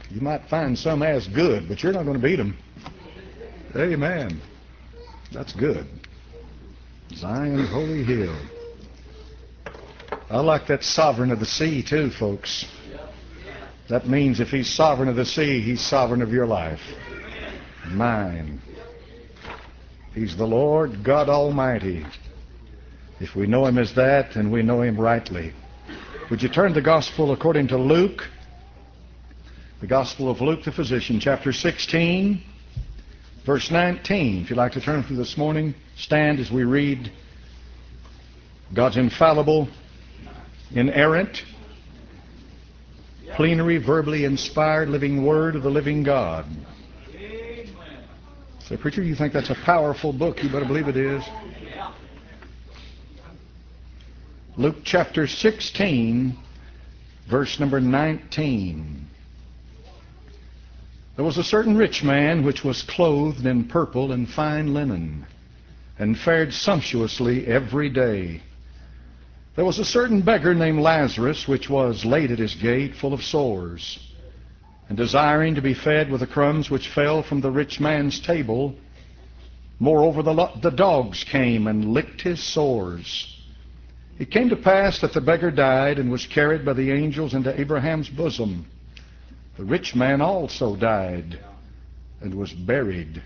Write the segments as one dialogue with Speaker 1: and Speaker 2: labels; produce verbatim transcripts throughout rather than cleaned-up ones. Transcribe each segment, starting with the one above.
Speaker 1: You might find some as good, but you're not going to beat them. Amen. That's good. Zion's holy hill. I like that sovereign of the sea too, folks. That means if he's sovereign of the sea, he's sovereign of your life. Mine. He's the Lord God Almighty. If we know him as that, then we know him rightly. Would you turn the gospel according to Luke? The Gospel of Luke the physician, chapter sixteen, verse nineteen. If you'd like to turn to this morning, stand as we read God's infallible, inerrant, plenary, verbally inspired living word of the living God. Say, preacher, you think that's a powerful book? You better believe it is. Luke chapter sixteen, verse number nineteen. There was a certain rich man which was clothed in purple and fine linen, and fared sumptuously every day. There was a certain beggar named Lazarus, which was laid at his gate, full of sores, and desiring to be fed with the crumbs which fell from the rich man's table. Moreover, the, the dogs came and licked his sores. It came to pass that the beggar died and was carried by the angels into Abraham's bosom. The rich man also died and was buried.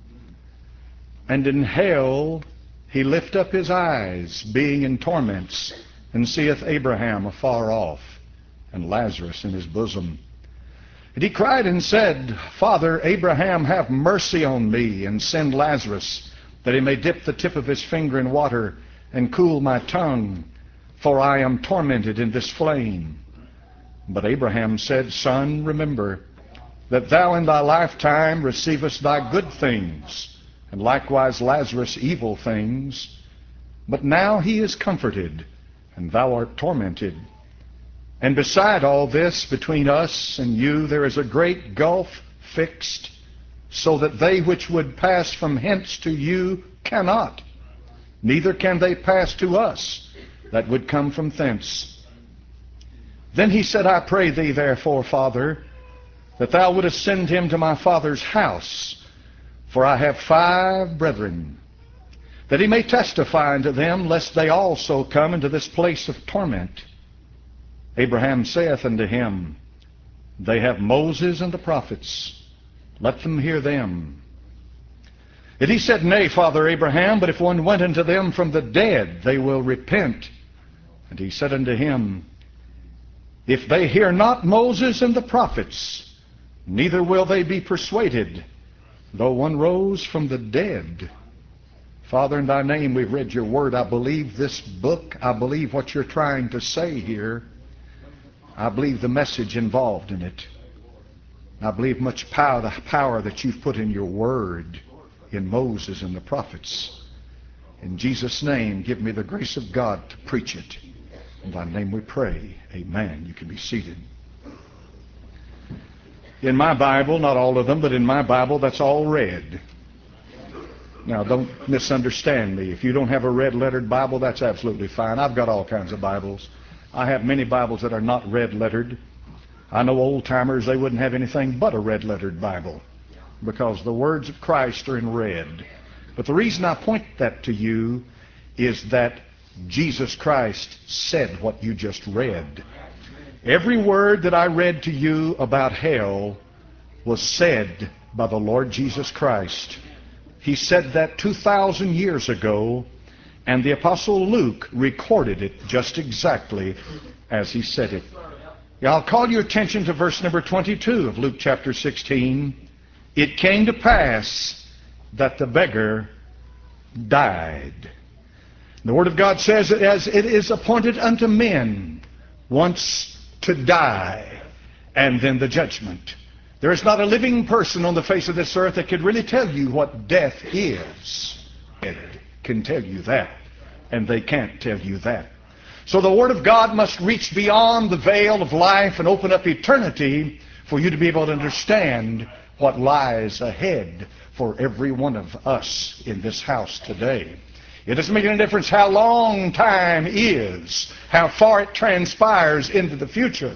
Speaker 1: And in hell he lift up his eyes, being in torments, and seeth Abraham afar off, and Lazarus in his bosom. And he cried and said, Father Abraham, have mercy on me, and send Lazarus, that he may dip the tip of his finger in water, and cool my tongue, for I am tormented in this flame. But Abraham said, Son, remember that thou in thy lifetime receivest thy good things, and likewise Lazarus evil things. But now he is comforted, and thou art tormented. And beside all this, between us and you there is a great gulf fixed, so that they which would pass from hence to you cannot, neither can they pass to us that would come from thence. Then he said, I pray thee therefore, Father, that thou wouldest send him to my father's house, for I have five brethren, that he may testify unto them, lest they also come into this place of torment. Abraham saith unto him, They have Moses and the prophets, let them hear them. And he said, Nay, Father Abraham, but if one went unto them from the dead, they will repent. And he said unto him, If they hear not Moses and the prophets, neither will they be persuaded, though one rose from the dead. Father, in thy name we've read your word. I believe this book. I believe what you're trying to say here. I believe the message involved in it. I believe much power, the power that you've put in your word, in Moses and the prophets. In Jesus' name, give me the grace of God to preach it. In thy name we pray. Amen. You can be seated. In my Bible, not all of them, but in my Bible, that's all red. Now, don't misunderstand me. If you don't have a red-lettered Bible, that's absolutely fine. I've got all kinds of Bibles. I have many Bibles that are not red-lettered. I know old-timers, they wouldn't have anything but a red-lettered Bible because the words of Christ are in red. But the reason I point that to you is that Jesus Christ said what you just read. Every word that I read to you about hell was said by the Lord Jesus Christ. He said that two thousand years ago, and the Apostle Luke recorded it just exactly as he said it. Now, I'll call your attention to verse number twenty-two of Luke chapter sixteen. It came to pass that the beggar died. The Word of God says that as it is appointed unto men once to die, and then the judgment. There is not a living person on the face of this earth that could really tell you what death is. It can tell you that, and they can't tell you that. So the Word of God must reach beyond the veil of life and open up eternity for you to be able to understand what lies ahead for every one of us in this house today. It doesn't make any difference how long time is, how far it transpires into the future.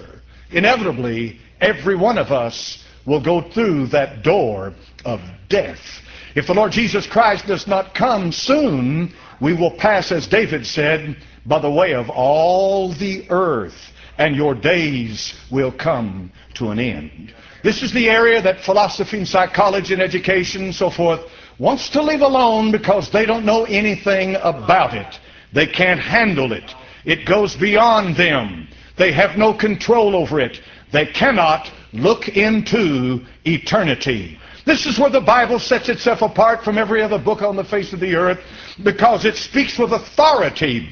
Speaker 1: Inevitably, every one of us will go through that door of death. If the Lord Jesus Christ does not come soon, we will pass, as David said, by the way of all the earth, and your days will come to an end. This is the area that philosophy and psychology and education and so forth wants to leave alone because they don't know anything about it. They can't handle it. It goes beyond them. They have no control over it. They cannot look into eternity. This is where the Bible sets itself apart from every other book on the face of the earth, because it speaks with authority,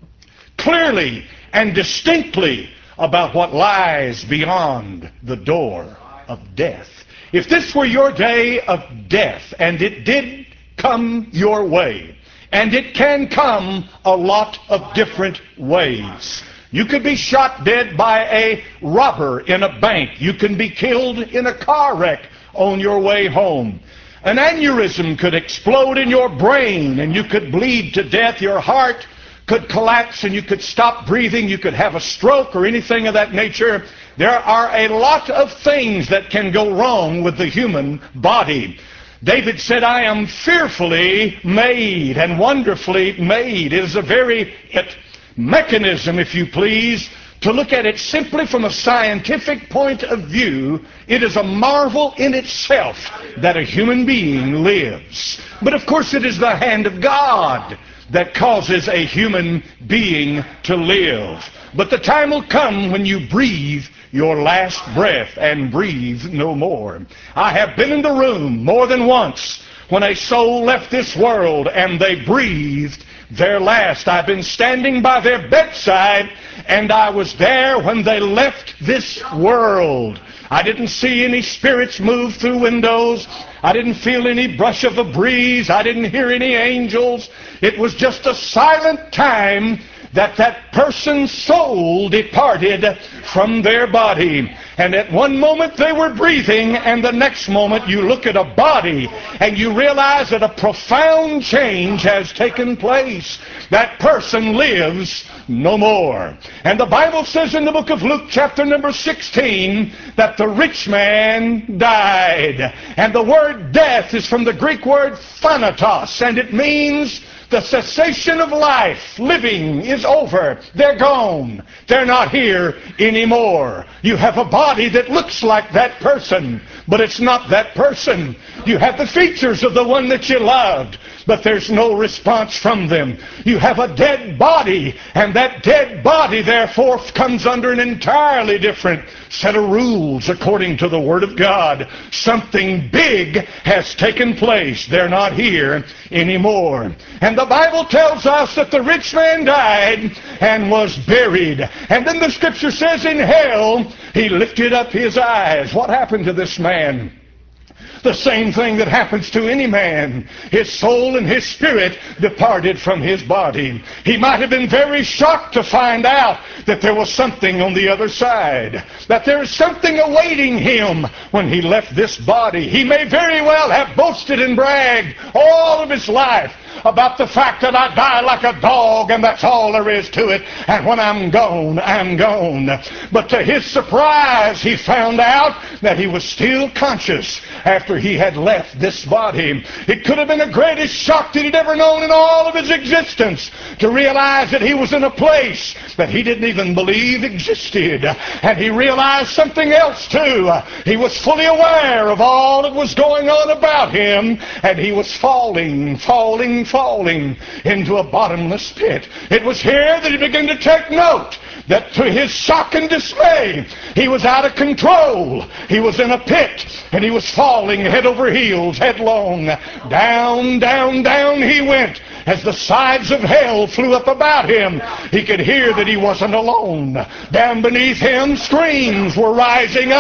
Speaker 1: clearly and distinctly, about what lies beyond the door of death. If this were your day of death, and it did come your way, and it can come a lot of different ways. You could be shot dead by a robber in a bank. You can be killed in a car wreck on your way home. An aneurysm could explode in your brain and you could bleed to death. Your heart could collapse and you could stop breathing. You could have a stroke or anything of that nature. There are a lot of things that can go wrong with the human body. David said, I am fearfully made and wonderfully made. It is a very it mechanism, if you please, to look at it simply from a scientific point of view. It is a marvel in itself that a human being lives. But of course it is the hand of God that causes a human being to live. But the time will come when you breathe your last breath and breathe no more. I have been in the room more than once when a soul left this world and they breathed their last. I've been standing by their bedside, and I was there when they left this world. I didn't see any spirits move through windows. I didn't feel any brush of a breeze. I didn't hear any angels. It was just a silent time that that person's soul departed from their body. And at one moment they were breathing, and the next moment you look at a body and you realize that a profound change has taken place. That person lives no more. And the Bible says in the book of Luke chapter number sixteen that the rich man died. And the word death is from the Greek word thanatos, and it means the cessation of life. Living is over. They're gone. They're not here anymore. You have a body that looks like that person, but it's not that person. You have the features of the one that you loved, but there's no response from them. You have a dead body, and that dead body therefore comes under an entirely different set of rules according to the Word of God. Something big has taken place. They're not here anymore. And the Bible tells us that the rich man died and was buried. And then the Scripture says in hell, he lifted up his eyes. What happened to this man? The same thing that happens to any man. His soul and his spirit departed from his body. He might have been very shocked to find out that there was something on the other side, that there is something awaiting him when he left this body. He may very well have boasted and bragged all of his life about the fact that I die like a dog and that's all there is to it, and when I'm gone, I'm gone. But to his surprise, he found out that he was still conscious after he had left this body. It could have been the greatest shock that he'd ever known in all of his existence, to realize that he was in a place that he didn't even believe existed. And he realized something else too. He was fully aware of all that was going on about him, and he was falling, falling, falling into a bottomless pit. It was here that he began to take note that to his shock and dismay, he was out of control. He was in a pit, and he was falling head over heels, headlong. Down, down, down he went. As the sides of hell flew up about him, he could hear that he wasn't alone. Down beneath him, screams were rising up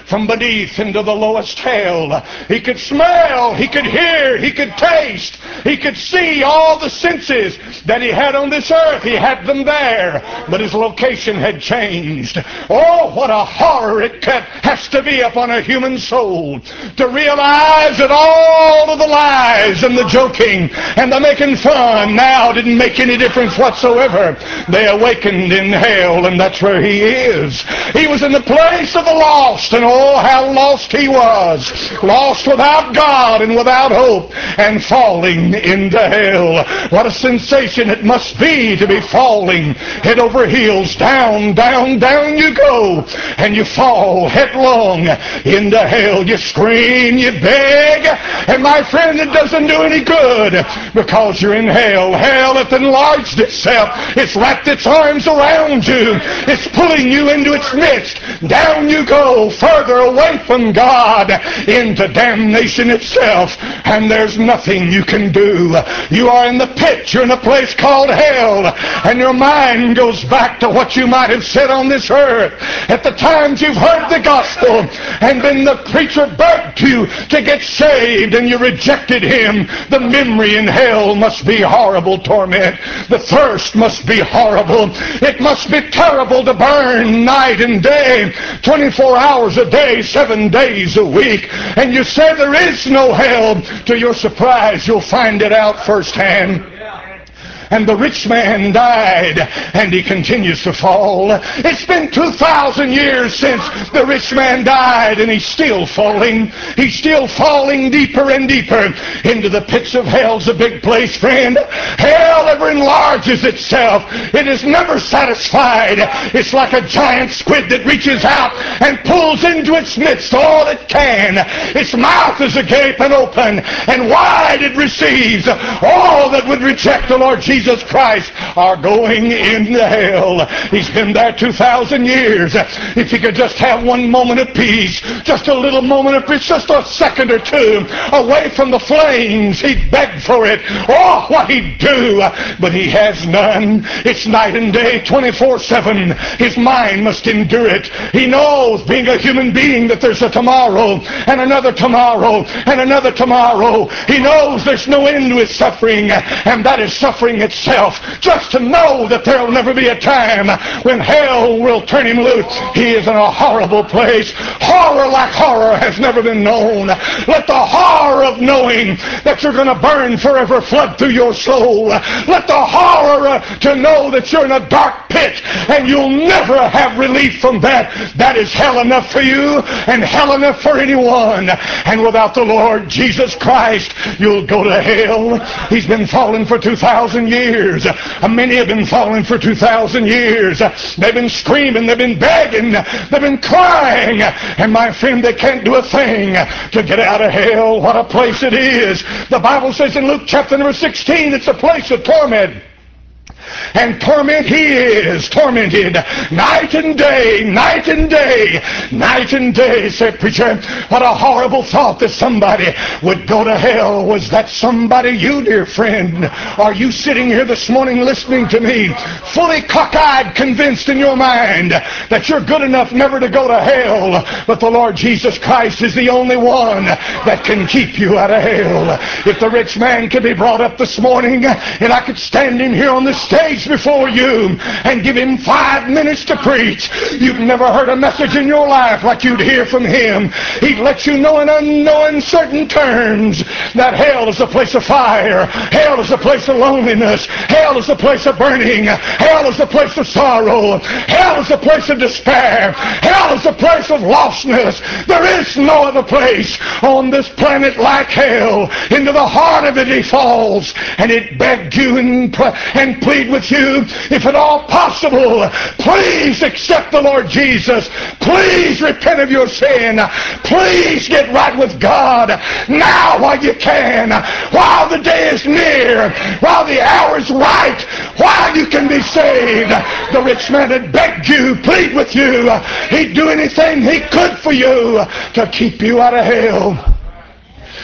Speaker 1: from beneath into the lowest hell. He could smell, he could hear, he could taste, he could see all the senses that he had on this earth. He had them there, but his location had changed. Oh, what a horror it has to be upon a human soul to realize that all of the lies and the joking and the making fun now didn't make any difference whatsoever. They awakened in hell, and that's where he is. He was in the place of the lost, and oh, how lost he was. Lost without God and without hope, and falling into hell. What a sensation it must be to be falling head over heels. Down, down, down you go, and you fall headlong into hell. You scream, you beg, and my friend, it doesn't do any good, because you're in hell. Hell hath enlarged itself. It's wrapped its arms around you. It's pulling you into its midst. Down you go, further away from God, into damnation itself, and there's nothing you can do. You are in the pit. You're in a place called hell, and your mind goes back to what you might have said on this earth at the times you've heard the gospel, and then the preacher begged you to get saved, and you rejected him. The memory in hell must be horrible torment. The thirst must be horrible. It must be terrible to burn night and day, twenty-four hours a day, seven days a week. And you say there is no hell. To your surprise, you'll find it out firsthand. And the rich man died, and he continues to fall. It's been two thousand years since the rich man died, and he's still falling. He's still falling deeper and deeper into the pits of hell's a big place, friend. Hell ever enlarges itself. It is never satisfied. It's like a giant squid that reaches out and pulls into its midst all it can. Its mouth is agape and open, and wide it receives all that would reject the Lord Jesus Jesus Christ are going into hell. He's been there two thousand years. If he could just have one moment of peace, just a little moment of peace, just a second or two away from the flames, he'd beg for it. Oh, what he'd do, but he has none. It's night and day, twenty-four seven. His mind must endure it. He knows, being a human being, that there's a tomorrow, and another tomorrow, and another tomorrow. He knows there's no end to his suffering, and that is suffering itself. Just to know that there'll never be a time when hell will turn him loose. He is in a horrible place. Horror like horror has never been known. Let the horror of knowing that you're going to burn forever flood through your soul. Let the horror uh, to know that you're in a dark pit and you'll never have relief from that. That is hell enough for you and hell enough for anyone. And without the Lord Jesus Christ, you'll go to hell. He's been falling for two thousand years. Years. Many have been falling for two thousand years. They've been screaming, they've been begging, they've been crying, and my friend, they can't do a thing to get out of hell. What a place it is. The Bible says in Luke chapter number sixteen, it's a place of torment. And torment he is, tormented night and day, night and day, night and day. Said preacher, what a horrible thought that somebody would go to hell. Was that somebody you, dear friend? Are you sitting here this morning listening to me, fully cockeyed, convinced in your mind that you're good enough never to go to hell, but the Lord Jesus Christ is the only one that can keep you out of hell? If the rich man could be brought up this morning, and I could stand in here on the stage before you and give him five minutes to preach, you've never heard a message in your life like you'd hear from him. He'd let you know in unknown certain terms that hell is a place of fire, hell is a place of loneliness, hell is a place of burning, hell is a place of sorrow, hell is a place of despair, hell is a place of lostness. There is no other place on this planet like hell. Into the heart of it he falls, and it begged you and, and plead with you, if at all possible, please accept the Lord Jesus. Please repent of your sin. Please get right with God now while you can, while the day is near, while the hour is right, while you can be saved. The rich man had begged you, plead with you. He'd do anything he could for you to keep you out of hell.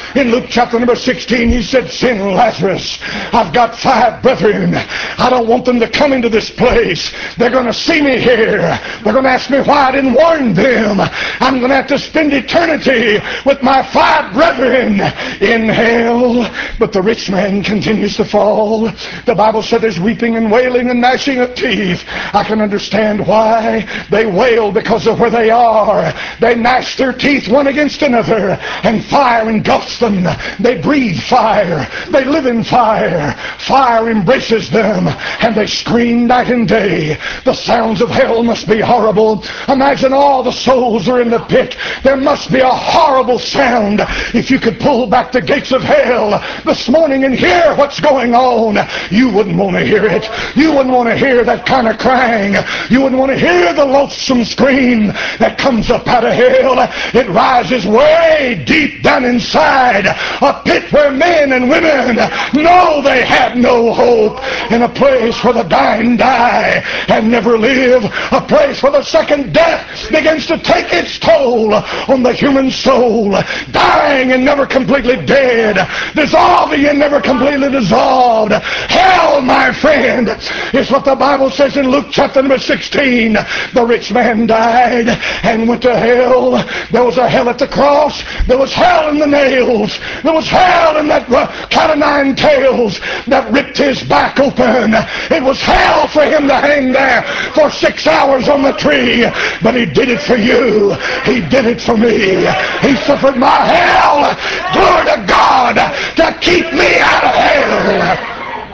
Speaker 1: In Luke chapter number sixteen, he said, send Lazarus. I've got five brethren. I don't want them to come into this place. They're going to see me here. They're going to ask me why I didn't warn them. I'm going to have to spend eternity with my five brethren in hell. But the rich man continues to fall. The Bible said there's weeping and wailing and gnashing of teeth. I can understand why. They wail because of where they are. They gnash their teeth one against another, and fire engulfs them. They breathe fire. They live in fire. Fire embraces them, and they scream night and day. The sounds of hell must be horrible. Imagine all the souls are in the pit. There must be a horrible sound. If you could pull back the gates of hell this morning and hear what's going on, you wouldn't want to hear it. You wouldn't want to hear that kind of crying. You wouldn't want to hear the loathsome scream that comes up out of hell. It rises way deep down inside, a pit where men and women know they have no hope, in a place where the dying die and never live, a place where the second death begins to take its toll on the human soul, dying and never completely dead, dissolving and never completely dissolved. Hell, my friend, is what the Bible says in Luke chapter number sixteen. The rich man died and went to hell. There was a hell at the cross. There was hell in the nails. There was hell in that uh, cat of nine tails that ripped his back open. It was hell for him to hang there for six hours on the tree. But he did it for you. He did it for me. He suffered my hell. Glory to God to keep me out of hell.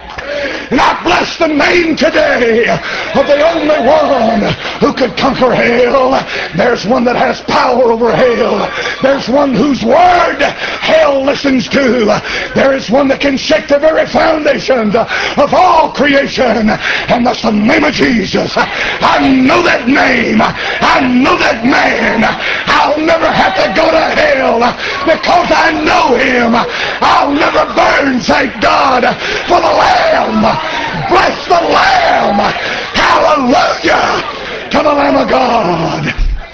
Speaker 1: And I bless the name today of the only one who could conquer hell. There's one that has power over hell. There's one whose word hell listens to. There is one that can shake the very foundations of all creation, and that's the name of Jesus. I know that name. I know that man. I'll never have to go to hell because I know him. I'll never burn, thank God, for the Lamb. Bless the Lamb. Hallelujah to the Lamb of God.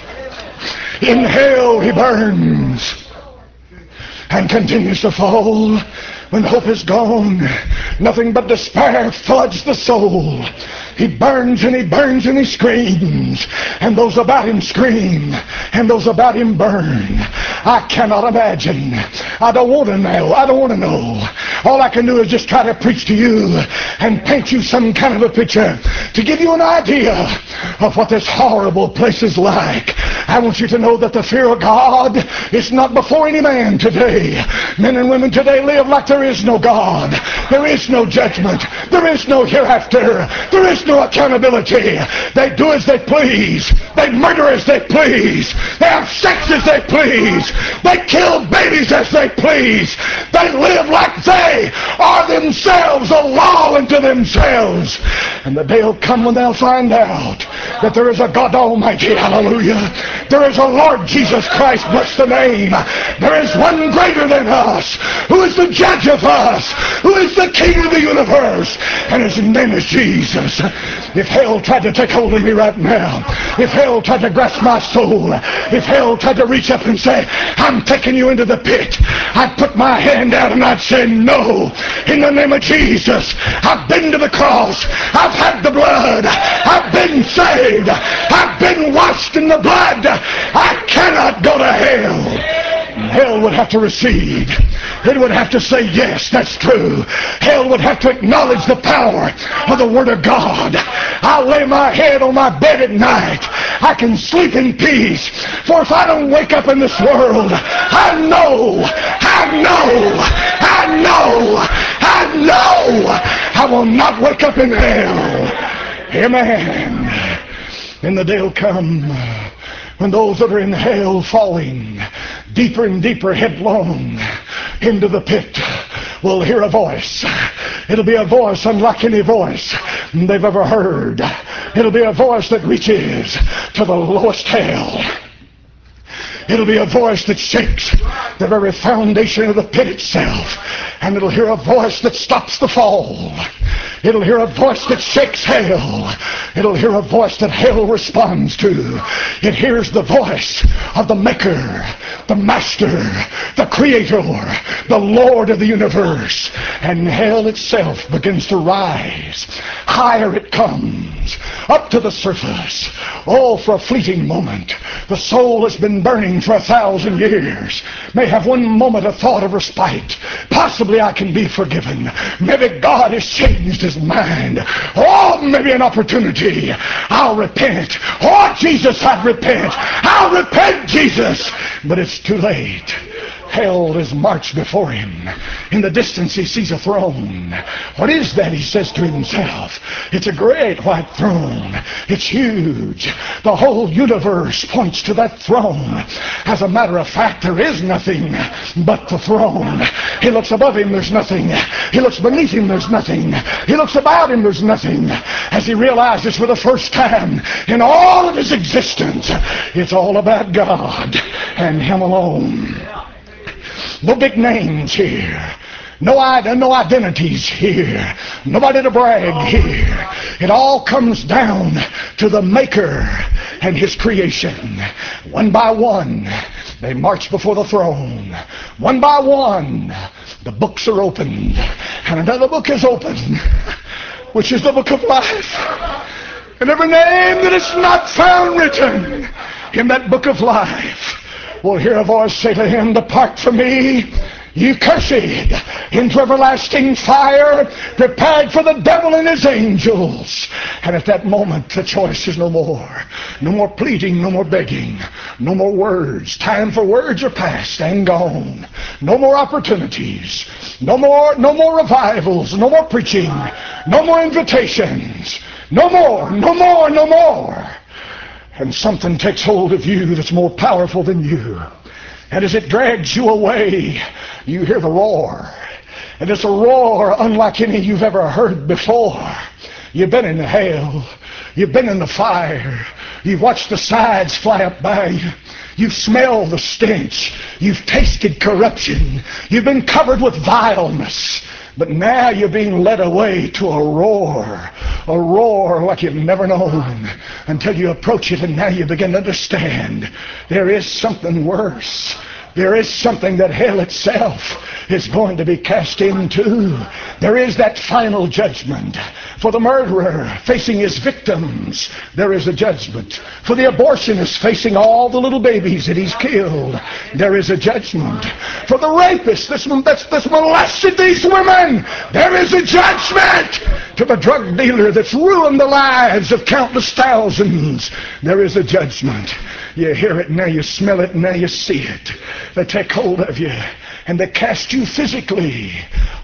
Speaker 1: In hell he burns and continues to fall. When hope is gone, nothing but despair floods the soul. He burns and he burns and he screams, and those about him scream, and those about him burn. I cannot imagine. I don't want to know. I don't want to know. All I can do is just try to preach to you and paint you some kind of a picture to give you an idea of what this horrible place is like. I want you to know that the fear of God is not before any man today. Men and women today live like there is no God. There is no judgment. There is no hereafter. There is no accountability. They do as they please. They murder as they please. They have sex as they please. They kill babies as they please. They live like they are themselves a law unto themselves. And the day will come when they'll find out that there is a God Almighty. Hallelujah. There is a Lord Jesus Christ, bless the name. There is one greater than us, who is the judge of us, who is the King of the universe, and his name is Jesus. If hell tried to take hold of me right now, if hell tried to grasp my soul, if hell tried to reach up and say, I'm taking you into the pit, I'd put my hand out and I'd say, no, in the name of Jesus. I've been to the cross. I've had the blood. I've been saved. I've been washed in the blood. I cannot go to hell. Hell would have to recede. It would have to say, yes, that's true. Hell would have to acknowledge the power of the Word of God. I'll lay my head on my bed at night. I can sleep in peace. For if I don't wake up in this world, I know, I know, I know, I know I will not wake up in hell. Amen. And the day will come when those that are in hell falling deeper and deeper headlong into the pit will hear a voice. It'll be a voice unlike any voice they've ever heard. It'll be a voice that reaches to the lowest hell. It'll be a voice that shakes the very foundation of the pit itself. And it'll hear a voice that stops the fall. It'll hear a voice that shakes hell. It'll hear a voice that hell responds to. It hears the voice of the Maker, the Master, the Creator, the Lord of the universe. And hell itself begins to rise. Higher it comes, up to the surface. Oh, for a fleeting moment. The soul has been burning for a thousand years. May have one moment a thought of respite. Possibly I can be forgiven. Maybe God has changed his mind. Oh, maybe an opportunity. I'll repent. Oh, Jesus, I'd repent. I'll repent, Jesus. But it's too late. Hell is marched before him. In the distance he sees a throne. What is that, he says to himself? It's a great white throne. It's huge. The whole universe points to that throne. As a matter of fact, there is nothing but the throne. He looks above him, there's nothing. He looks beneath him, there's nothing. He looks about him, there's nothing. As he realizes for the first time in all of his existence, it's all about God and him alone. No big names here. No, no identities here. Nobody to brag here. It all comes down to the Maker and his creation. One by one, they march before the throne. One by one, the books are opened. And another book is opened, which is the book of life. And every name that is not found written in that book of life will hear a voice say to him, "Depart from me, you cursed, into everlasting fire, prepared for the devil and his angels." And at that moment, the choice is no more. No more pleading, no more begging, no more words. Time for words are past and gone. No more opportunities. No more, no more revivals. No more preaching. No more invitations. No more, no more, no more. And something takes hold of you that's more powerful than you. And as it drags you away, you hear the roar. And it's a roar unlike any you've ever heard before. You've been in hell. You've been in the fire. You've watched the sides fly up by you. You've smelled the stench. You've tasted corruption. You've been covered with vileness. But now you're being led away to a roar, a roar like you've never known, until you approach it and now you begin to understand there is something worse. There is something that hell itself is going to be cast into. There is that final judgment. For the murderer facing his victims, there is a judgment. For the abortionist facing all the little babies that he's killed, there is a judgment. For the rapist that's, that's, that's molested these women, there is a judgment. To the drug dealer that's ruined the lives of countless thousands, there is a judgment. You hear it, now you smell it, now you see it. They take hold of you and they cast you physically,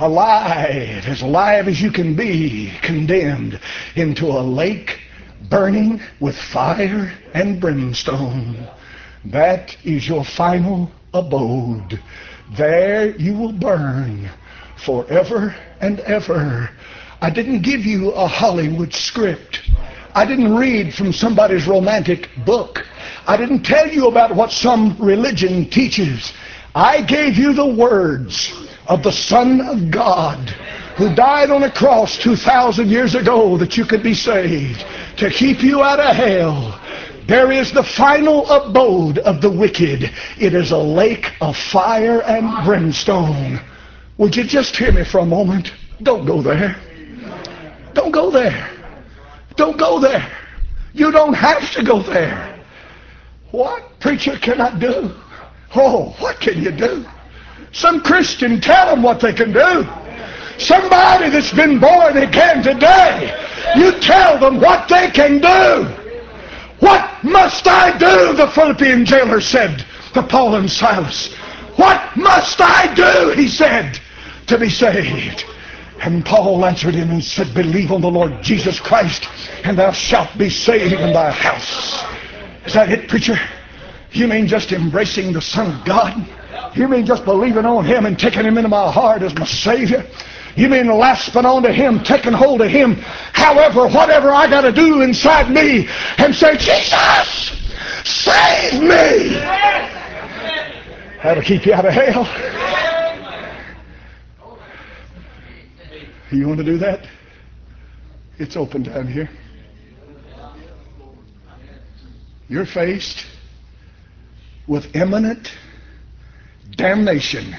Speaker 1: alive, as alive as you can be, condemned into a lake burning with fire and brimstone. That is your final abode. There you will burn forever and ever. I didn't give you a Hollywood script. I didn't read from somebody's romantic book. I didn't tell you about what some religion teaches. I gave you the words of the Son of God, who died on a cross two thousand years ago that you could be saved, to keep you out of hell. There is the final abode of the wicked. It is a lake of fire and brimstone. Would you just hear me for a moment? Don't go there. Don't go there. Don't go there. You don't have to go there. What, preacher, can I do? Oh, what can you do? Some Christian, tell them what they can do. Somebody that's been born again today, you tell them what they can do. What must I do, the Philippian jailer said to Paul and Silas. What must I do, he said, to be saved? And Paul answered him and said, believe on the Lord Jesus Christ, and thou shalt be saved in thy house. Is that it, preacher? You mean just embracing the Son of God? You mean just believing on him and taking him into my heart as my Savior? You mean lasping onto him, taking hold of him, however, whatever I got to do inside me, and say, Jesus, save me? That'll keep you out of hell. You want to do that? It's open down here. You're faced with imminent damnation,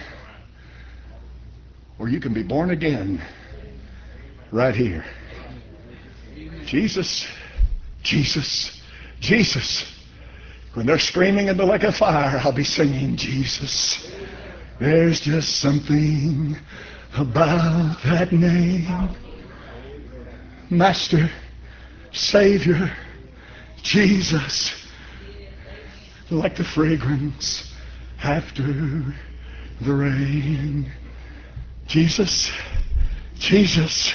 Speaker 1: or you can be born again right here. Jesus, Jesus, Jesus. When they're screaming in the lake of fire, I'll be singing Jesus. There's just something about that name. Master, Savior, Jesus, like the fragrance after the rain. Jesus, Jesus.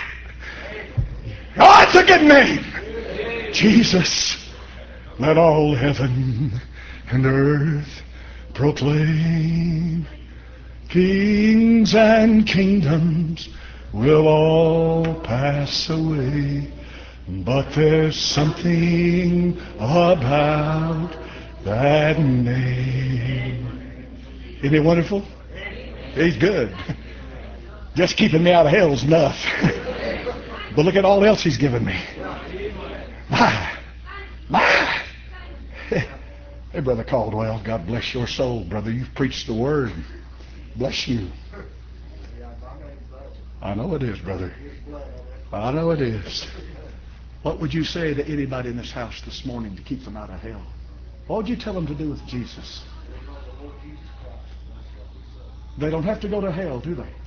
Speaker 1: Oh, it's a good name. Jesus, let all heaven and earth proclaim. Kings and kingdoms will all pass away, but there's something about that name. Isn't it wonderful? He's good. Just keeping me out of hell's enough. But look at all else he's given me. My, my. Hey, Brother Caldwell, God bless your soul, brother. You've preached the word. Bless you. I know it is, brother. I know it is. What would you say to anybody in this house this morning to keep them out of hell? What would you tell them to do with Jesus? They don't have to go to hell, do they?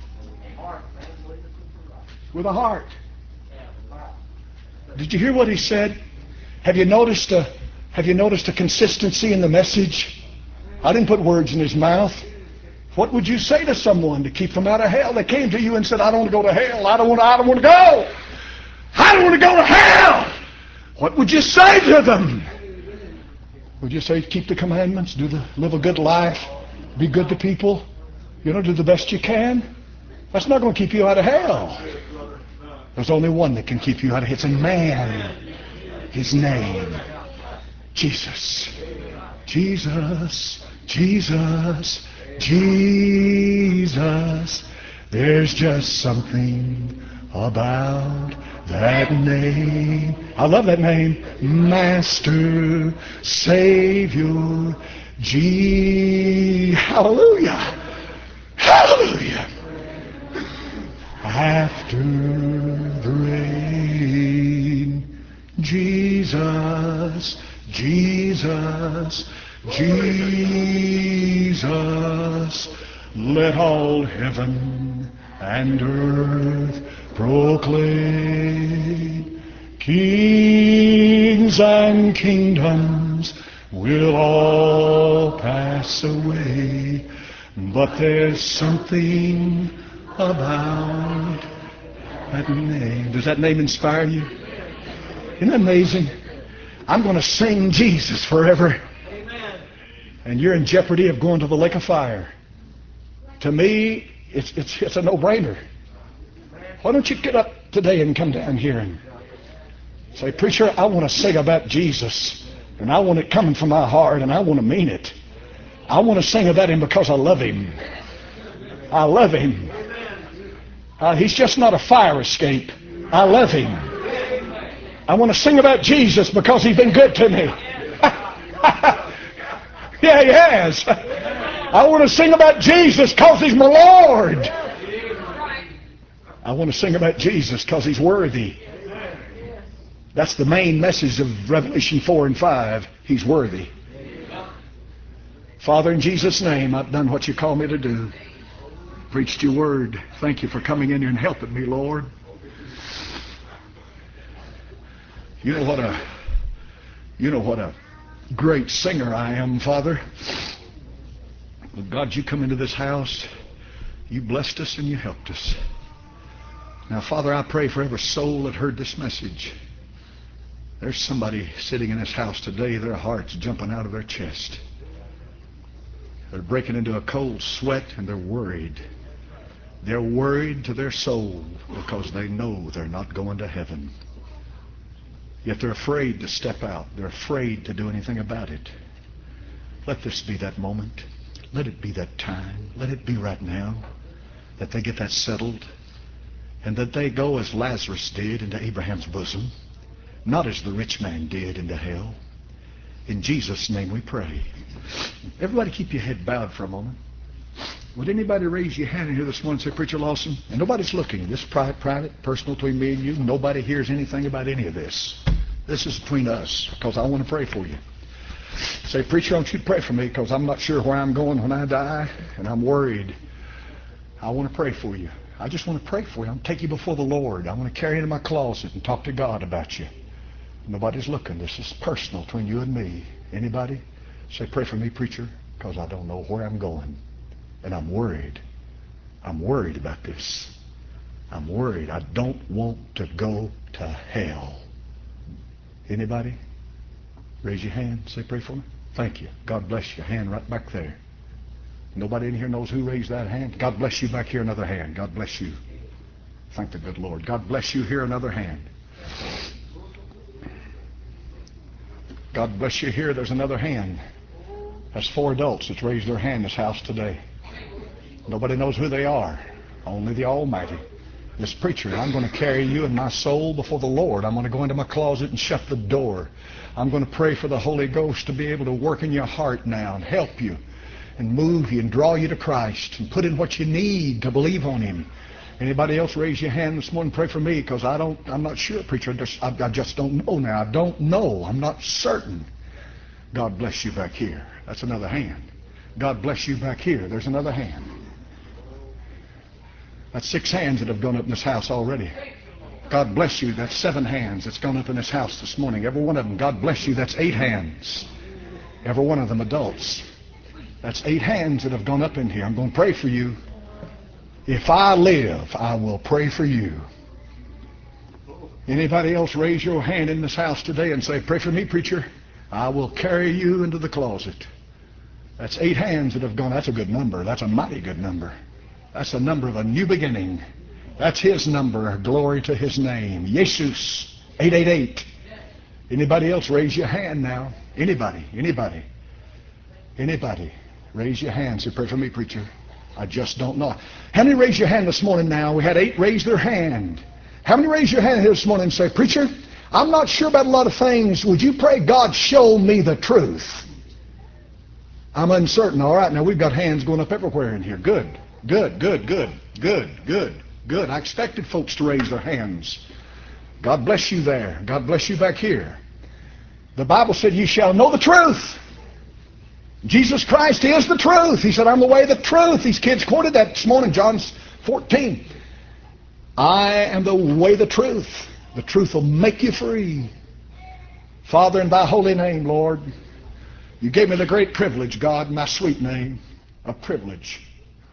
Speaker 1: With a heart. Did you hear what he said? Have you noticed a, have you noticed a consistency in the message? I didn't put words in his mouth. What would you say to someone to keep them out of hell? They came to you and said, I don't want to go to hell. I don't want to, I don't want to go. I don't want to go to hell. What would you say to them? Would you say, keep the commandments, do the, live a good life, be good to people, you know, do the best you can? That's not going to keep you out of hell. There's only one that can keep you out of hell. It's a man. His name, Jesus. Jesus, Jesus, Jesus. There's just something about that name. I love that name. Master, Savior, G. Hallelujah. Hallelujah. After the rain, Jesus, Jesus, Jesus, let all heaven and earth proclaim. Kings and kingdoms will all pass away, but there's something about that name. Does that name inspire you? Isn't that amazing? I'm going to sing Jesus forever. Amen. And you're in jeopardy of going to the lake of fire. To me, it's, it's, it's a no-brainer. Why don't you get up today and come down here and say, preacher, I want to sing about Jesus, and I want it coming from my heart, and I want to mean it. I want to sing about him because I love him. I love him. Uh, he's just not a fire escape. I love him. I want to sing about Jesus because he's been good to me. Yeah, he has. I want to sing about Jesus because he's my Lord. I want to sing about Jesus because he's worthy. That's the main message of Revelation four and five. He's worthy. Father, in Jesus' name, I've done what you call me to do. Preached your word. Thank you for coming in here and helping me, Lord. You know what a you know what a great singer I am, Father. Well, God, you come into this house, you blessed us and you helped us. Now, Father, I pray for every soul that heard this message. There's somebody sitting in this house today, their heart's jumping out of their chest. They're breaking into a cold sweat and they're worried. They're worried to their soul because they know they're not going to heaven. Yet they're afraid to step out. They're afraid to do anything about it. Let this be that moment. Let it be that time. Let it be right now that they get that settled. and that they go as Lazarus did into Abraham's bosom, not as the rich man did into hell. In Jesus' name we pray. Everybody keep your head bowed for a moment. Would anybody raise your hand in here this morning and say, Preacher Lawson, and nobody's looking. This is private, private, personal between me and you. Nobody hears anything about any of this. This is between us, because I want to pray for you. Say, Preacher, I want you to pray for me, because I'm not sure where I'm going when I die, and I'm worried. I want to pray for you. I just want to pray for you. I'm going to take you before the Lord. I want to carry you into my closet and talk to God about you. Nobody's looking. This is personal between you and me. Anybody? Say, pray for me, preacher, because I don't know where I'm going. And I'm worried. I'm worried about this. I'm worried. I don't want to go to hell. Anybody? Raise your hand. Say, pray for me. Thank you. God bless you. Hand right back there. Nobody in here knows who raised that hand. God bless you back here. Another hand. God bless you. Thank the good Lord. God bless you. Here, another hand. God bless you. Here, there's another hand. That's four adults that's raised their hand in this house today. Nobody knows who they are. Only the Almighty. This preacher, I'm going to carry you and my soul before the Lord. I'm going to go into my closet and shut the door. I'm going to pray for the Holy Ghost to be able to work in your heart now and help you and move you and draw you to Christ and put in what you need to believe on Him. Anybody else raise your hand this morning? Pray for me, because I don't, I'm not sure, preacher. I just, I, I just don't know now. I don't know. I'm not certain. God bless you back here. That's another hand. God bless you back here. There's another hand. That's six hands that have gone up in this house already. God bless you. That's seven hands that's gone up in this house this morning. Every one of them. God bless you. That's eight hands. Every one of them adults. That's eight hands that have gone up in here. I'm going to pray for you. If I live, I will pray for you. Anybody else raise your hand in this house today and say, pray for me, preacher. I will carry you into the closet. That's eight hands that have gone. That's a good number. That's a mighty good number. That's the number of a new beginning. That's His number. Glory to His name. Jesus, eight eight eight. Anybody else raise your hand now? Anybody? Anybody? Anybody? Raise your hand. Say, pray for me, preacher. I just don't know. How many raise your hand this morning now? We had eight raise their hand. How many raise your hand here this morning and say, preacher, I'm not sure about a lot of things. Would you pray God show me the truth? I'm uncertain. All right, now we've got hands going up everywhere in here. Good, good, good, good, good, good, good. I expected folks to raise their hands. God bless you there. God bless you back here. The Bible said, you shall know the truth. Jesus Christ is the truth. He said, I'm the way, the truth. These kids quoted that this morning, John fourteen. I am the way, the truth. The truth will make you free. Father, in thy holy name, Lord, you gave me the great privilege, God, in thy sweet name, a privilege.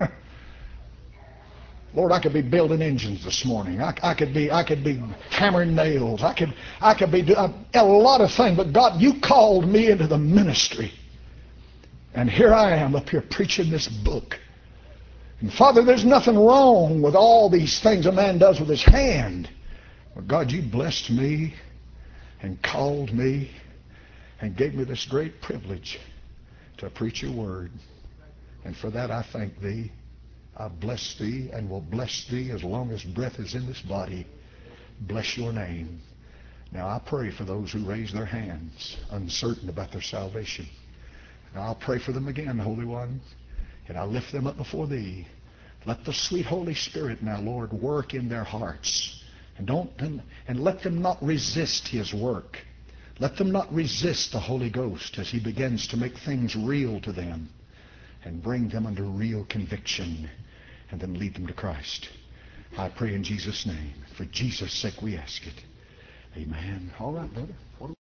Speaker 1: Lord, I could be building engines this morning. I, I could be, I could be hammering nails. I could, I could be doing a lot of things. But God, you called me into the ministry. And here I am up here preaching this book. And Father, there's nothing wrong with all these things a man does with his hand. But God, you blessed me and called me and gave me this great privilege to preach your word. And for that I thank thee. I bless thee and will bless thee as long as breath is in this body. Bless your name. Now I pray for those who raise their hands, uncertain about their salvation. Now I'll pray for them again, Holy One, and I'll lift them up before thee. Let the sweet Holy Spirit now, Lord, work in their hearts. And don't and, and let them not resist His work. Let them not resist the Holy Ghost as He begins to make things real to them and bring them under real conviction and then lead them to Christ. I pray in Jesus' name. For Jesus' sake we ask it. Amen. All right, brother.